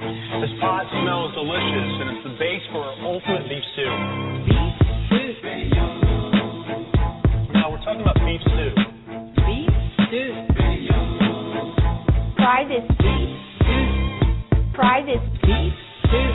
This pot smells delicious, and it's the base for our ultimate beef stew. Beef stew. Now we're talking about beef stew. Beef stew. Try this beef stew. Try this beef stew.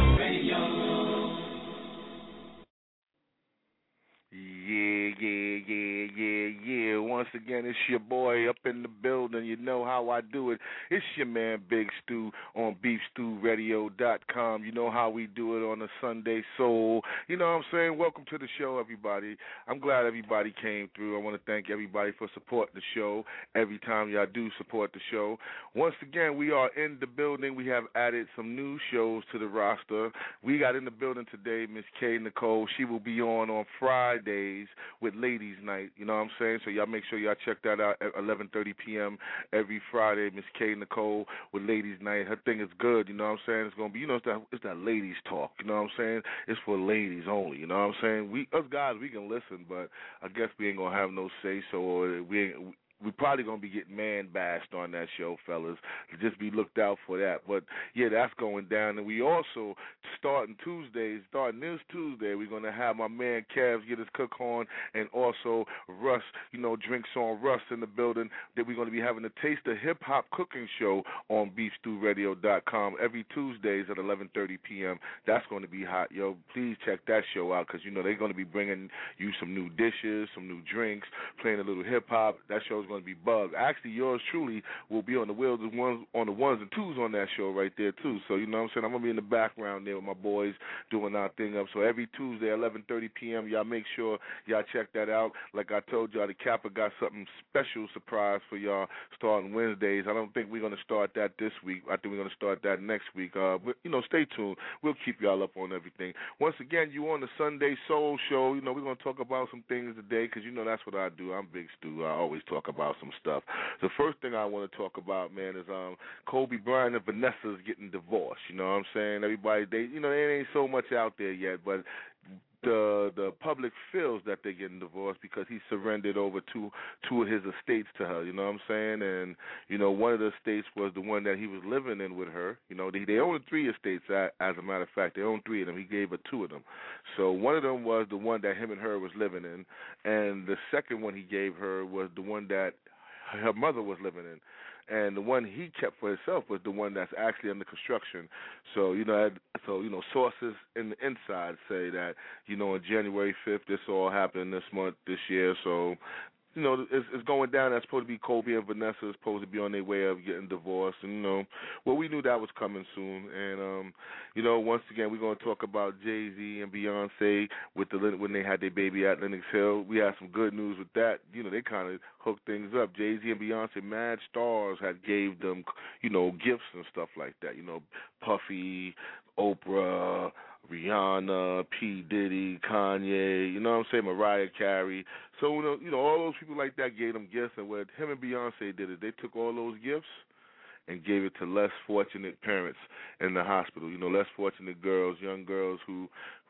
Yeah. Once again, it's your boy up in the building. You know how I do it. It's your man Big Stew on BeefStewRadio.com. You know how we do it on a Sunday Soul. You know what I'm saying? Welcome to the show, everybody. I'm glad everybody came through. I want to thank everybody for supporting the show every time y'all do support the show. Once again, we are in the building. We have added some new shows to the roster. We got in the building today Miss K. Nicole. She will be on Fridays with Ladies Night. You know what I'm saying? So y'all make sure y'all check that out at 11:30 p.m. every Friday. Miss K. Nicole with Ladies Night. Her thing is good. You know what I'm saying? It's gonna be, it's that ladies talk. You know what I'm saying? It's for ladies only. You know what I'm saying? Us guys, we can listen, but I guess we ain't gonna have no say so, or we probably going to be getting man-bashed on that show, fellas. Just be looked out for that. But, yeah, that's going down. And we also, starting this Tuesday, we're going to have my man Cavs get his cook on, and also Russ, Drinks on Russ in the building. That we're going to be having a Taste of Hip-Hop cooking show on BeefStewRadio.com every Tuesdays at 11:30 p.m. That's going to be hot, yo. Please check that show out because, they're going to be bringing you some new dishes, some new drinks, playing a little hip-hop. That show's going to be bugged. Actually, yours truly will be on the ones and twos on that show right there too. So you know what I'm saying? I'm gonna be in the background there with my boys doing our thing up. So every Tuesday, 11:30 p.m. Y'all make sure y'all check that out. Like I told y'all, the Kappa got something special surprise for y'all starting Wednesdays. I don't think we're gonna start that this week. I think we're gonna start that next week. But stay tuned. We'll keep y'all up on everything. Once again, you on the Sunday Soul Show. We're gonna talk about some things today because that's what I do. I'm Big Stu. I always talk about some stuff. The first thing I want to talk about, man, is Kobe Bryant and Vanessa's getting divorced. You know what I'm saying? Everybody, there ain't so much out there yet, but the public feels that they're getting divorced because he surrendered over two of his estates to her. You know what I'm saying? And one of the estates was the one that he was living in with her. They own 3 estates. As a matter of fact, they own 3 of them. He gave her 2 of them. So one of them was the one that him and her was living in, and the second one he gave her was the one that her mother was living in. And the one he kept for himself was the one that's actually under construction. So, sources in the inside say that, on January 5th, this all happened this year. So, it's going down. That's supposed to be Kobe and Vanessa is supposed to be on their way of getting divorced. And, we knew that was coming soon. And, once again, we're going to talk about Jay-Z and Beyonce when they had their baby at Lenox Hill. We had some good news with that. They kind of hooked things up. Jay-Z and Beyonce, mad stars, had gave them, gifts and stuff like that. Puffy, Oprah, Rihanna, P. Diddy, Kanye, Mariah Carey. So, all those people like that gave them gifts, and what him and Beyonce did is they took all those gifts and gave it to less fortunate parents in the hospital, less fortunate girls, young girls who,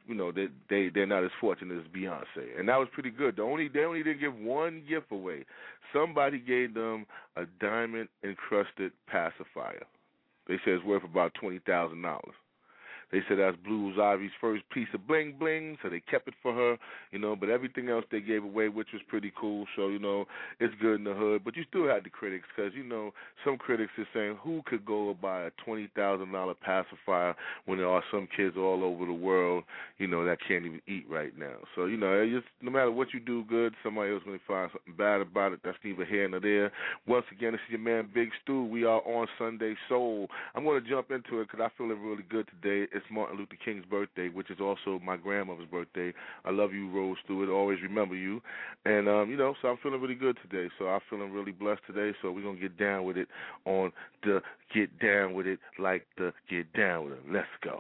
they're not as fortunate as Beyonce. And that was pretty good. They only didn't give one gift away. Somebody gave them a diamond-encrusted pacifier. They said it's worth about $20,000. They said that's Blue Ivy's first piece of bling bling, so they kept it for her, but everything else they gave away, which was pretty cool. So, it's good in the hood. But you still had the critics because, some critics are saying, who could go buy a $20,000 pacifier when there are some kids all over the world, that can't even eat right now. So, just, no matter what you do good, somebody else going to find something bad about it. That's neither here nor there. Once again, this is your man Big Stu. We are on Sunday Soul. I'm going to jump into it because I feel really good today. It's Martin Luther King's birthday, which is also my grandmother's birthday. I love you, Rose Stewart. Always remember you. And, so I'm feeling really good today. So I'm feeling really blessed today. So we're going to get down with it on the Get Down With It like the Get Down With It. Let's go.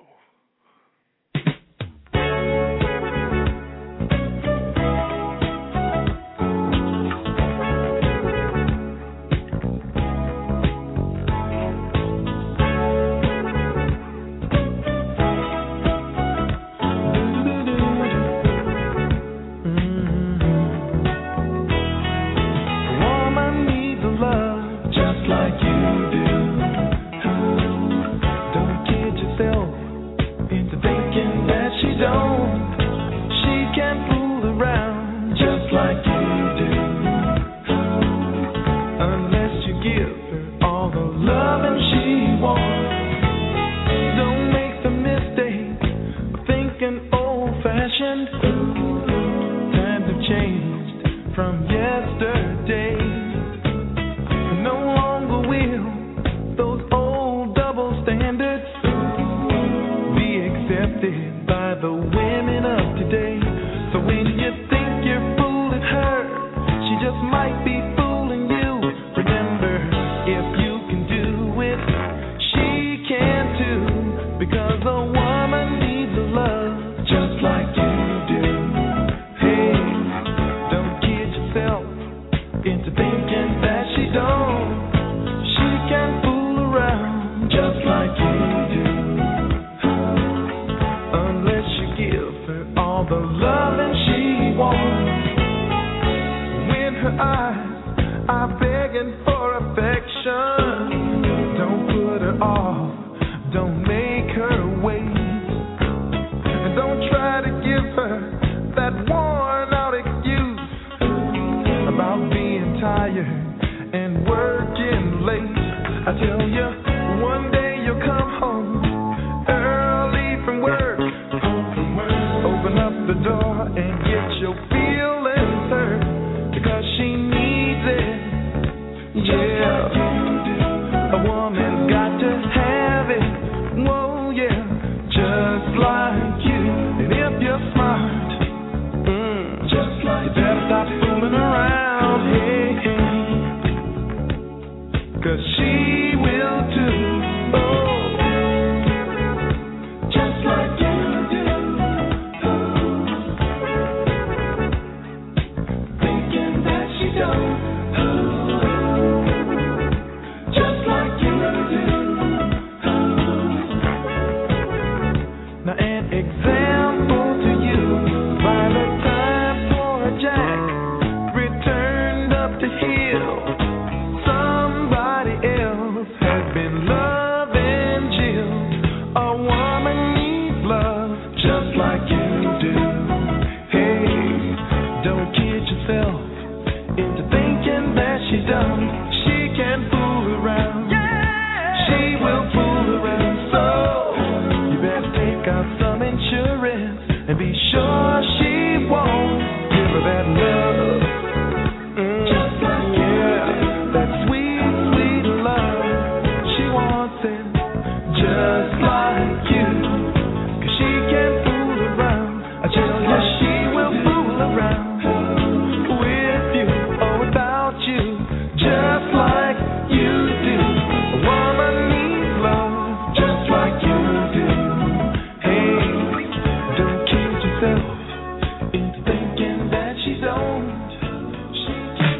Just like you do. Don't kid yourself. your eyes are begging for affection. Don't put her off, don't make her wait. And don't try to give her that worn out excuse about being tired and working late. I tell you, one day you'll come home early from work. Open up the door and get your feelings hurt because she needs it. Yeah, a woman's got to have it. Whoa, yeah, just like you. And if you're smart, just like you better stop fooling around. Hey, hey. 'Cause she will too. Oh, just like you do. Thinking that she don't. Just like you do. Now an example to you. By the time poor Jack returned up the hill, somebody else has been loving Jill. A woman needs love just like you do. Hey, don't kid yourself into thinking that she's dumb. She can fool around. She will fool around. So you better take out some insurance and be sure she won't give her that love. Just like yeah, that sweet, sweet love. She wants it just like you. 'Cause she can fool around. I tell you, she will fool around with you or without you, just like you do. A woman needs love just like you do. Hey, don't kid yourself into thinking that she don't. She can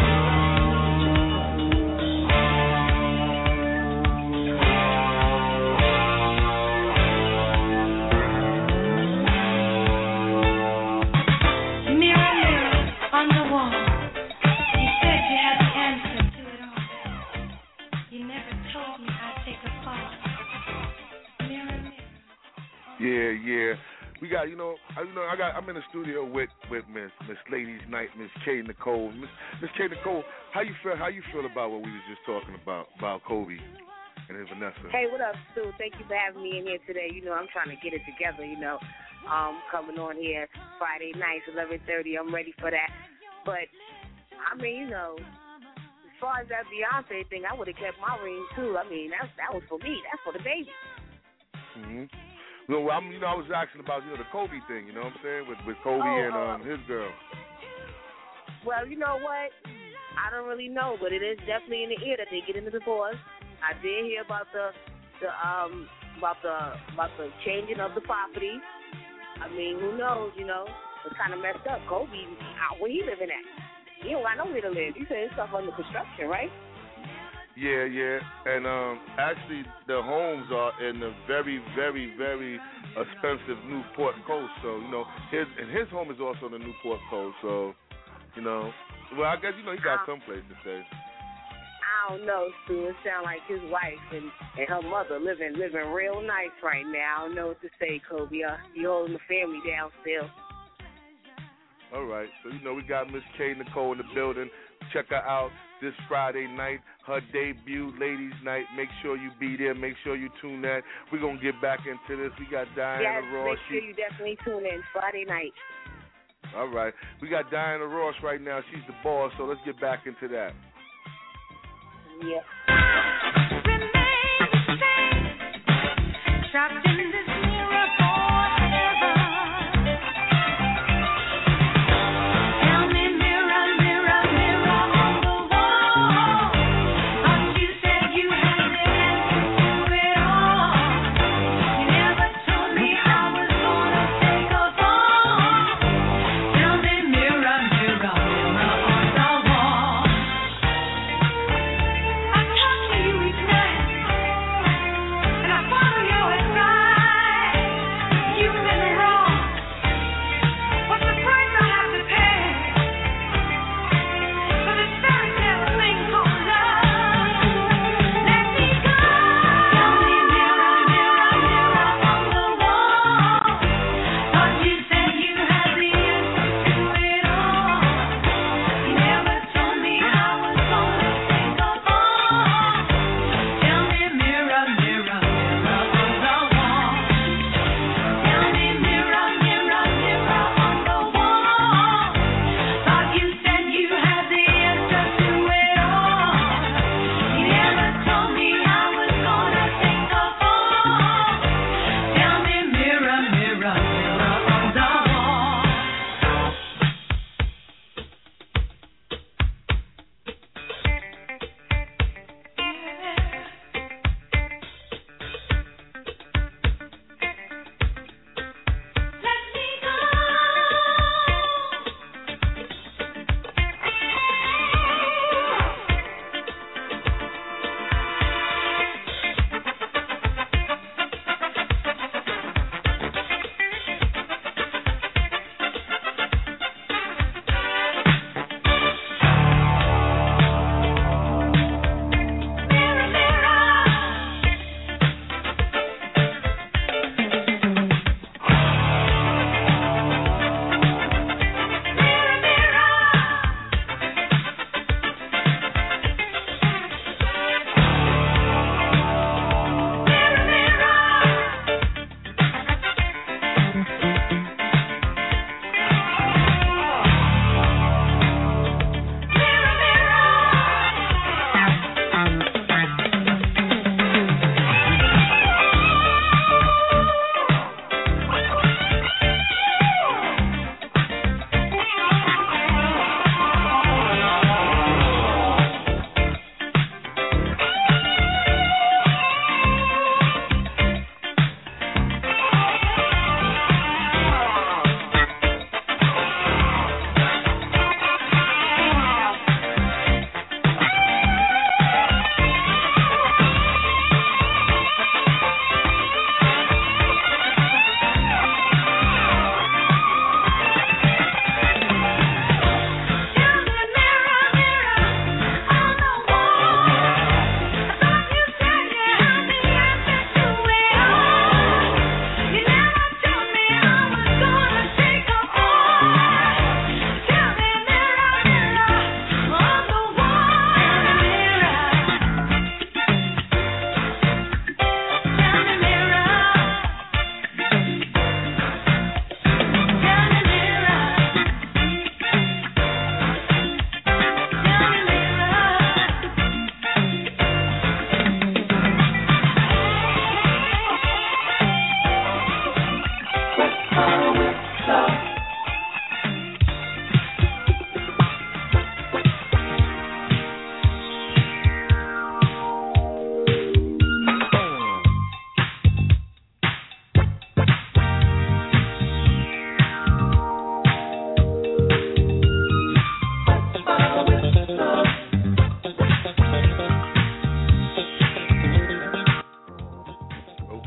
Mirror, mirror on the wall. You said you had the answer to it all. You never told me I'd take a fall. Mirror, mirror. Yeah. We got, I'm in the studio with Miss Ladies Night, Miss K. Nicole. Miss K. Nicole, how you feel about what we was just talking about Kobe and his Vanessa? Hey, what up, Stu? Thank you for having me in here today. I'm trying to get it together, coming on here Friday nights, 11:30. I'm ready for that. But, I mean, as far as that Beyonce thing, I would have kept my ring, too. I mean, that was for me. That's for the baby. Mm-hmm. Well, I was asking about, the Kobe thing, you know what I'm saying, with Kobe and his girl. Well, you know what? I don't really know, but it is definitely in the ear that they get into divorce. I did hear about the changing of the property. I mean, who knows? It's kind of messed up. Kobe, where he living at? He don't got nowhere to live. You said his stuff under construction, right? Yeah, and actually the homes are in the very, very, very expensive Newport Coast. So his home is also in the Newport Coast. So well, I guess he got some place to stay. I don't know, Stu. It sounds like his wife and her mother living real nice right now. I don't know what to say, Kobe. You holding the family down still. All right, so we got Miss K. Nicole in the building. Check her out this Friday night, her debut, Ladies Night. Make sure you be there. Make sure you tune that. We're going to get back into this. We got Diana Ross. Make sure you definitely tune in Friday night. All right. We got Diana Ross right now. She's the boss, so let's get back into that. Yeah. Trapped in this mirror forever. Tell me, mirror, mirror, mirror on the wall. Thought you said you had the answer to it all. You never told me I was gonna take a fall. Tell me, mirror, mirror, mirror on the wall. I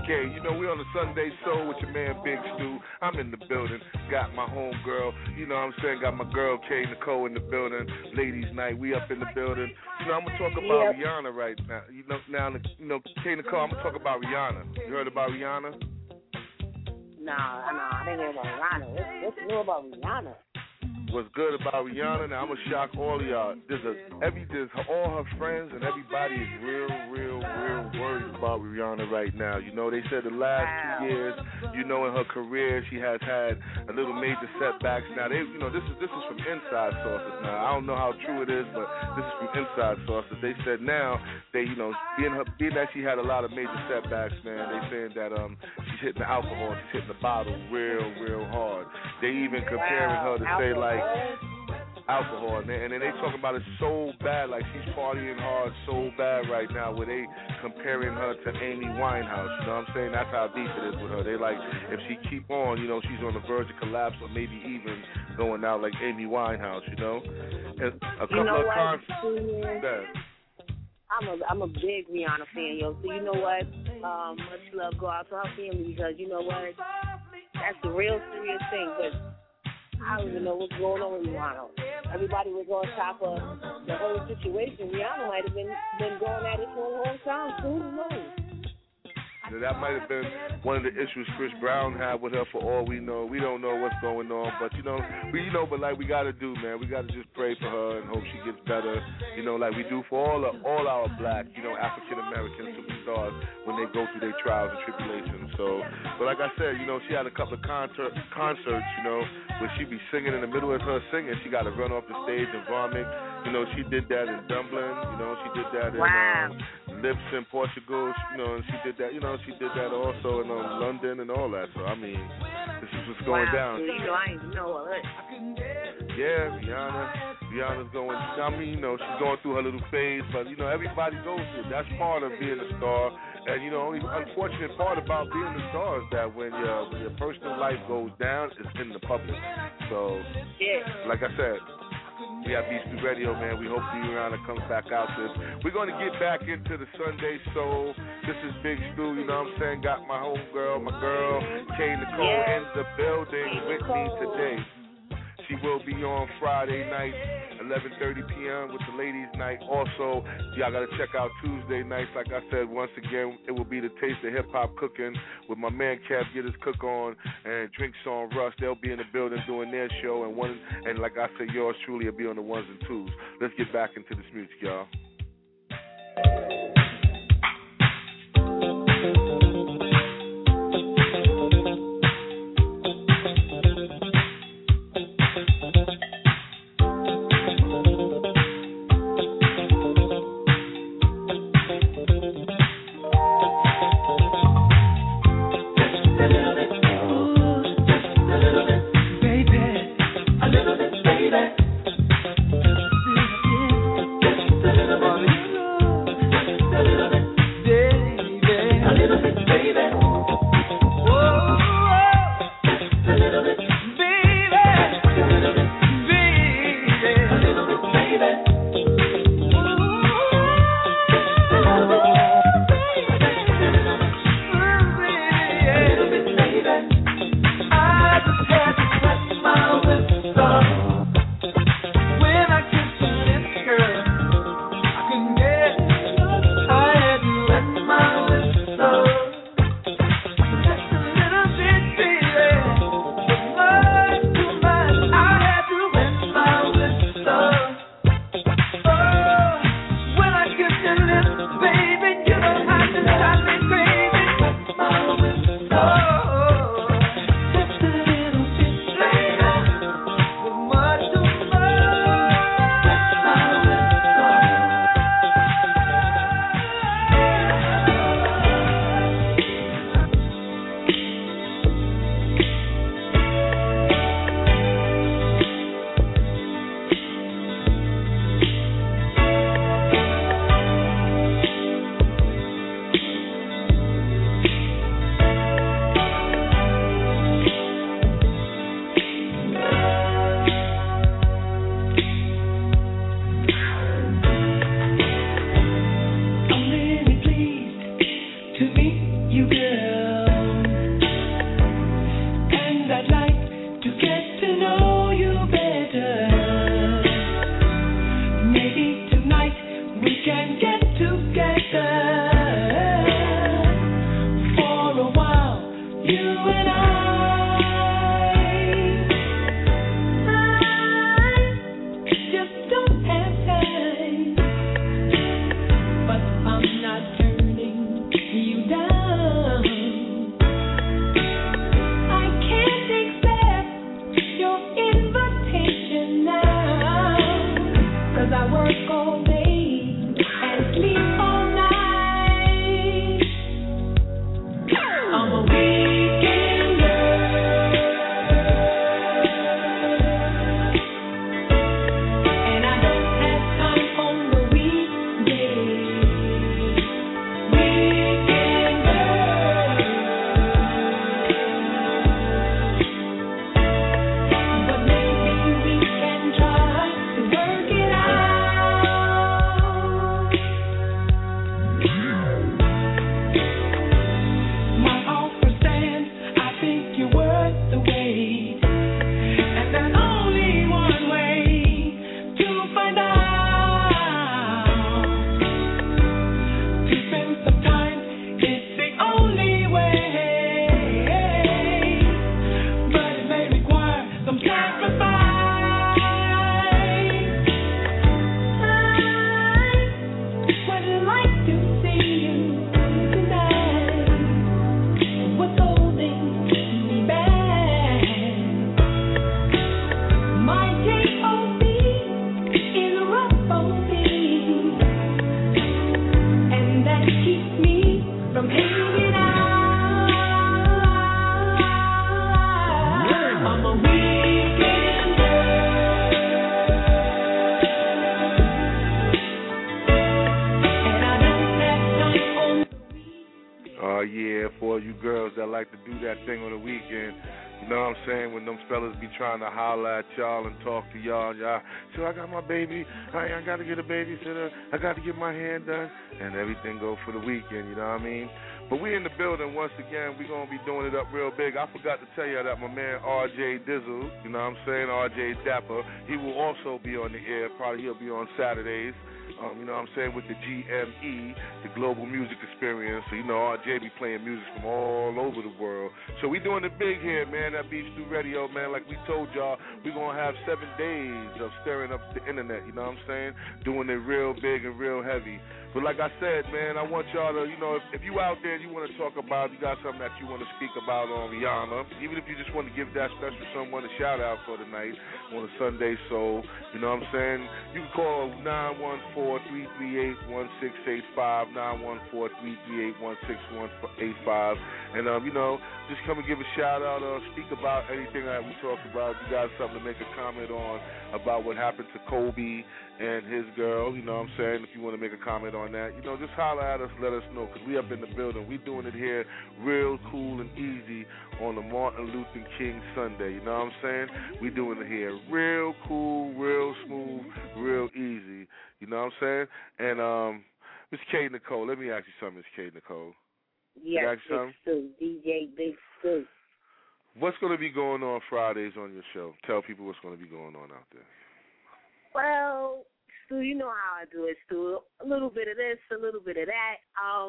Okay, you know, we on the Sunday Soul with your man Big Stu. I'm in the building. Got my home girl, you know what I'm saying? Got my girl K Nicole in the building. Ladies night, we up in the building. You know, I'm gonna talk about Rihanna right now. You know, K Nicole, I'm gonna talk about Rihanna. You heard about Rihanna? Nah, I didn't hear about Rihanna. What's new about Rihanna? What's good about Rihanna? Now I'm gonna shock all of y'all. There's all her friends and everybody is real worried about Rihanna right now. You know, they said the last 2 years, you know, in her career, she has had a little major setbacks. Now this is from inside sources. Now I don't know how true it is, but this is from inside sources. They said now being that she had a lot of major setbacks, man. They saying that she's hitting the alcohol, she's hitting the bottle real hard. They even comparing her to say like alcohol, and then they talking about it so bad, like she's partying hard so bad right now, where they comparing her to Amy Winehouse. You know what I'm saying? That's how deep it is with her. They like, if she keep on, you know, she's on the verge of collapse, or maybe even going out like Amy Winehouse. You know, and a couple of concerts. I'm a big Rihanna fan, yo. So you know what? Much love go out to her family, because you know what? That's the real serious thing. But I don't even know what's going on with Rihanna. Everybody was on top of the whole situation. Rihanna might have been going at it for a long time. So who knows? That might have been one of the issues Chris Brown had with her. For all we know, we don't know what's going on, but but like we gotta do, man, we gotta just pray for her and hope she gets better. You know, like we do for all our black, you know, African American superstars when they go through their trials and tribulations. So, but like I said, you know, she had a couple of concerts, you know, where she be singing in the middle of her singing, she got to run off the stage and vomit. You know, she did that in Dublin. You know, she did that in Lips in Portugal. You know, and she did that. You know, she did that also in London and all that. So I mean, this is what's going down. You know, I ain't know all that. Yeah, Rihanna's going. I mean, you know, she's going through her little phase, but you know, everybody goes through it. That's part of being a star. And you know, only unfortunate part about being a star is that when your personal life goes down, it's in the public. So, like I said, we have Beast Radio, man. We hope Rihanna comes back out to us. We're going to get back into the Sunday Soul. This is Big Stu, you know what I'm saying? Got my homegirl, my girl, K Nicole in the building with me today. She will be on Friday night, 11:30 p.m. with the ladies' night. Also, y'all got to check out Tuesday nights. Like I said, once again, it will be the Taste of Hip Hop Cooking with my man Kev Get His Cook On and Drinks on Rush. They'll be in the building doing their show, and like I said, yours truly will be on the ones and twos. Let's get back into this music, y'all. A little bit, baby. Trying to holler at y'all and talk to y'all. So I got my baby. I got to get a babysitter. I got to get my hair done. And everything go for the weekend, you know what I mean? But we in the building once again. We're going to be doing it up real big. I forgot to tell you that my man RJ Dizzle, you know what I'm saying, RJ Dapper, he will also be on the air. Probably he'll be on Saturdays. You know what I'm saying, with the GME, the Global Music Experience. So, you know, RJ be playing music from all over the world. So we doing it big here, man, at Beef Stew Radio, man. Like we told y'all, we going to have 7 days of stirring up the internet, you know what I'm saying, doing it real big and real heavy. But like I said, man, I want y'all to, you know, if you out there and you want to talk about, you got something that you want to speak about on Rihanna, even if you just want to give that special someone a shout out for tonight on a Sunday Soul, you know what I'm saying, you can call 914-338-1685, 914-338-1685, and, you know, just come and give a shout out or speak about anything that we talked about. If you got something to make a comment on about what happened to Kobe and his girl, you know what I'm saying, if you want to make a comment on that, you know, just holler at us, let us know, because we up in the building. We doing it here real cool and easy on the Martin Luther King Sunday, you know what I'm saying? We doing it here real cool, real smooth, real easy, you know what I'm saying? And, Miss K. Nicole, let me ask you something, Miss K. Nicole. Yes, Big Stu, DJ Big Stu. What's going to be going on Fridays on your show? Tell people what's going to be going on out there. Well, Stu, you know how I do it, Stu. A little bit of this, a little bit of that.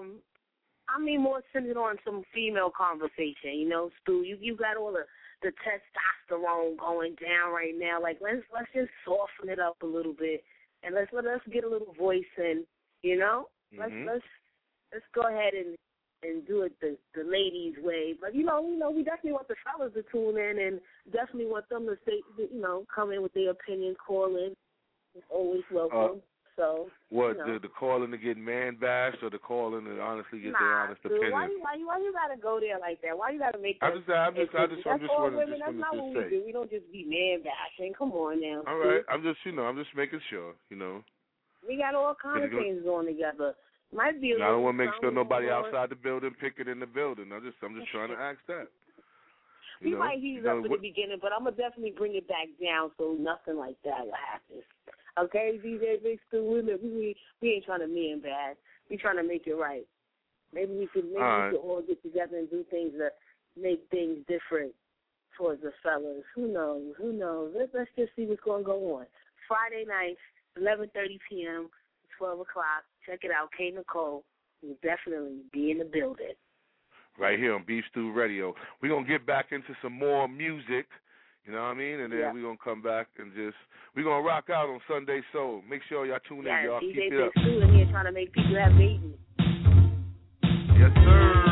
I mean, more centered on some female conversation. You know, Stu, you got all the testosterone going down right now. Like, let's just soften it up a little bit, and let us get a little voice in. You know, let's go ahead and do it the ladies' way. But you know, we definitely want the fellas to tune in, and definitely want them to say, you know, come in with their opinion, call in. It's always welcome. So what, you know. the calling to get man bashed, or the calling to honestly get their honest opinion? Why you gotta go there like that? Why you gotta make that? I'm just That's all wanted women. That's not what we do. We don't just be man bashing. Come on now. All right, I'm just making sure, you know. We got all kinds of things going together. Might be. I don't want to make sure nobody outside the building pick it in the building. I'm just trying to ask that. We might heat it up in the beginning, but I'm gonna definitely bring it back down so nothing like that will happen. Okay, DJ Big Stu, we ain't trying to mean bad. We trying to make it right. Maybe we could all get together and do things that make things different towards the fellas. Who knows? Let's just see what's going to go on. Friday night, 11:30 p.m., 12 o'clock. Check it out. K. Nicole will definitely be in the building. right here on Beef Stew Radio. We're going to get back into some more music, you know what I mean? And then we're going to come back and we're going to rock out on Sunday Soul. Make sure y'all tune in, y'all. DJ Keep it up. Big Stu in here trying to make people have babies. Yes, sir.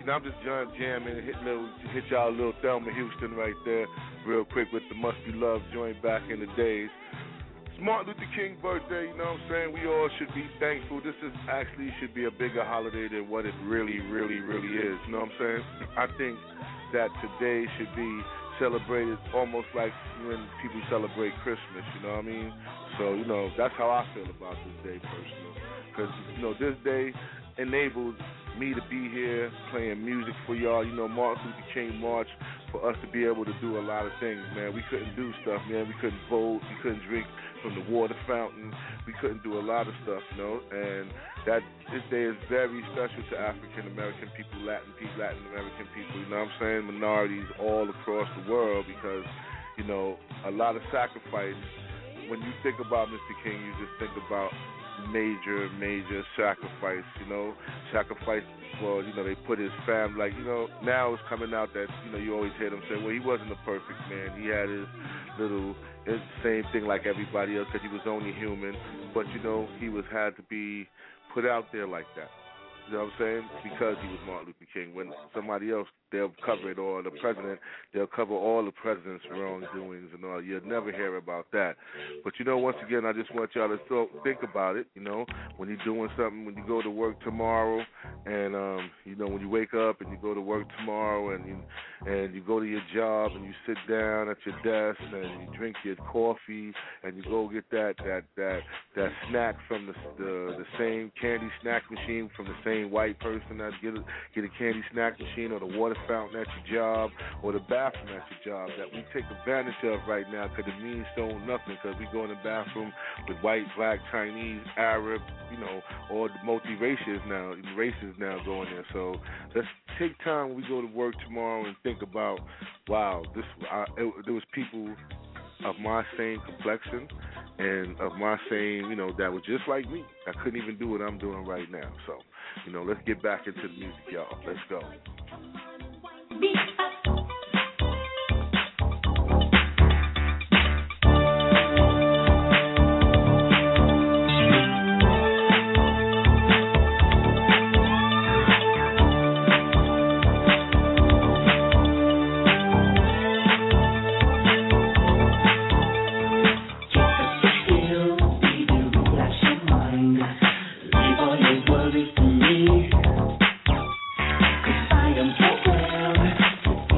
You know, I'm just jamming, hit y'all a little Thelma Houston right there, real quick with the Must Be Love joint back in the days. It's Martin Luther King birthday, you know what I'm saying? We all should be thankful. This is actually should be a bigger holiday than what it really, really, really is. You know what I'm saying? I think that today should be celebrated almost like when people celebrate Christmas, you know what I mean? So, you know, that's how I feel about this day personally. Because, you know, this day enabled me to be here playing music for y'all. You know, Martin Luther King March, for us to be able to do a lot of things, man. We couldn't do stuff, man. We couldn't vote. We couldn't drink from the water fountain. We couldn't do a lot of stuff, you know. And that this day is very special to African American people, Latin American people, you know what I'm saying? Minorities all across the world, because, you know, a lot of sacrifice. When you think about Mr. King, you just think about major sacrifice, you know, sacrifice for, you know, they put his family, like, you know, now it's coming out that, you know, you always hear them say, well, he wasn't a perfect man. He had his little, it's the same thing like everybody else because he was only human, but, you know, he had to be put out there like that. You know what I'm saying? Because he was Martin Luther King. When somebody else, they'll cover it, or the president, they'll cover all the president's wrongdoings and all. You'll never hear about that. But, you know, once again, I just want y'all to think about it, you know, when you're doing something, when you go to work tomorrow, and, you know, when you wake up and you go to work tomorrow and you go to your job and you sit down at your desk and you drink your coffee and you go get that snack from the same candy snack machine from the same white person that get a candy snack machine, or the water fountain at your job, or the bathroom at your job, that we take advantage of right now because it means so nothing, because we go in the bathroom with white, black, Chinese, Arab, you know, or the races now going there. So let's take time when we go to work tomorrow and think about, wow, there was people of my same complexion and of my same, you know, that was just like me. I couldn't even do what I'm doing right now. So, you know, let's get back into the music, y'all. Let's go. Worries to me, 'cause I am so proud.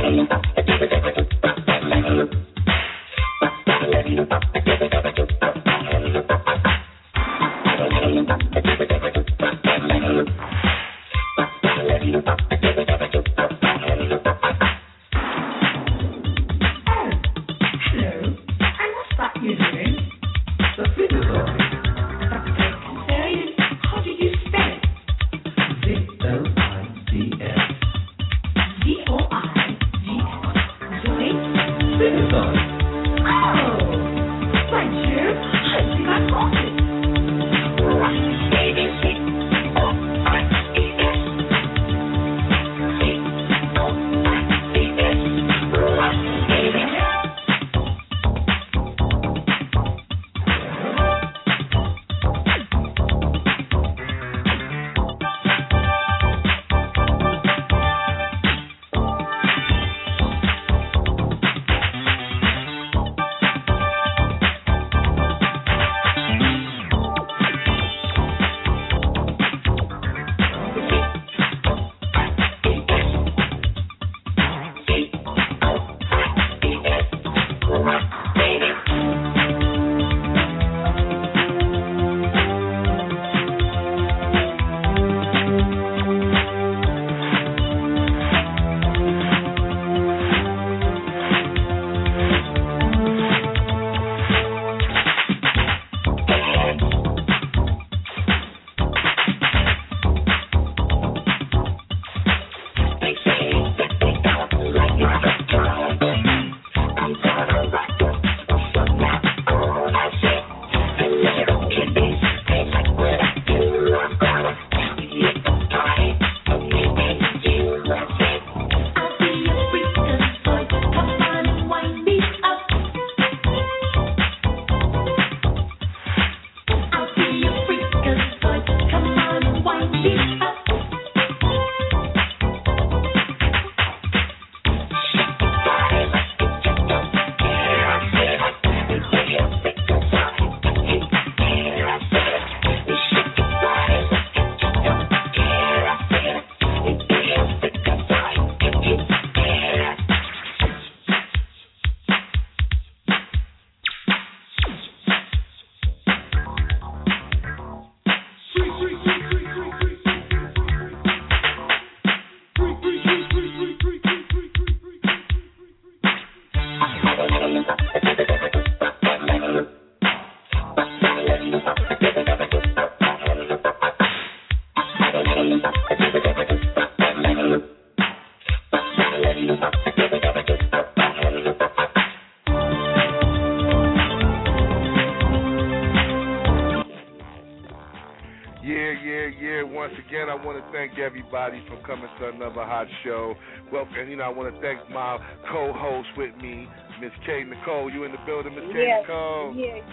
Once again, I want to thank everybody for coming to another hot show. Welcome, and I want to thank my co-host with me, Miss K. Nicole. You in the building, Miss K. Nicole?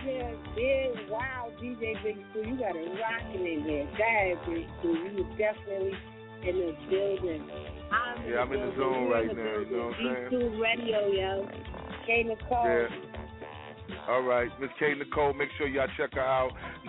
Yeah. Wow, DJ Big Stu, you got it rocking in here. Guys, Big Stu, you were definitely in the building. I'm in the zone right now. You know what I'm saying? Big Stu Radio, yo. K. Nicole. Yeah. All right, Miss K. Nicole, make sure y'all check her out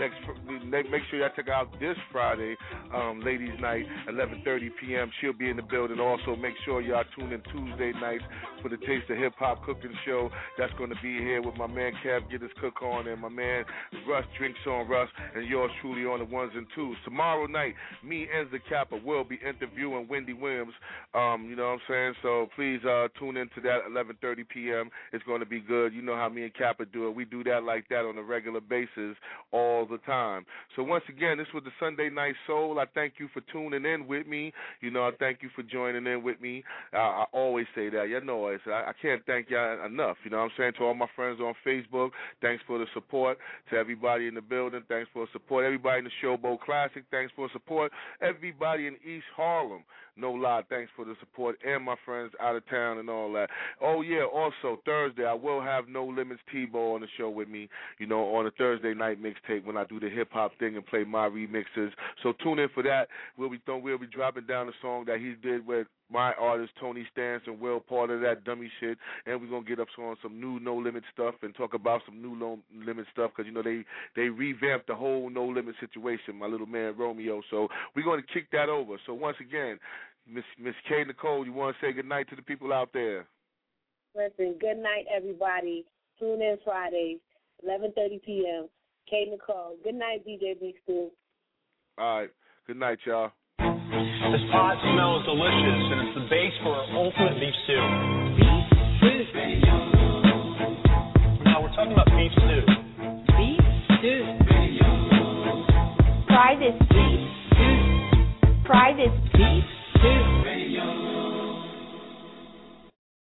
make sure y'all check her out this Friday, Ladies Night, 11:30 p.m. She'll be in the building. Also, make sure y'all tune in Tuesday nights for the Taste of Hip Hop Cooking Show. That's going to be here with my man Kev Get His Cook On and my man Russ Drinks on Russ and yours truly on the ones and twos. Tomorrow night, me and the Kappa will be interviewing Wendy Williams. You know what I'm saying? So please tune in to that 11:30 p.m. It's going to be good. You know how me and Kappa do it. We do that like that on a regular basis all the time. So once again, this was the Sunday Night Soul. I thank you for tuning in with me. I thank you for joining in with me. I always say that. You know, I can't thank y'all enough. You know what I'm saying? To all my friends on Facebook, thanks for the support. To everybody in the building, thanks for the support. Everybody in the Showboat Classic, thanks for the support. Everybody in East Harlem, no lie, thanks for the support. And my friends out of town and all that. Oh, yeah, also Thursday, I will have No Limits T-Bo on the show with me, on a Thursday night mixtape when I do the hip-hop thing and play my remixes. So tune in for that. We'll be dropping down a song that he did with my artist, Tony Stance, and Will, part of that dummy shit. And we're going to get up on some new No Limit stuff and talk about some new No Limit stuff because, they revamped the whole No Limit situation, my little man Romeo. So we're going to kick that over. So once again, Miss K. Nicole, you want to say good night to the people out there? Listen, good night, everybody. Tune in Fridays, 11:30 p.m. K. Nicole. Good night, DJ Big Stu. All right. Good night, y'all. This pot smells delicious, and it's the base for ultimate beef stew.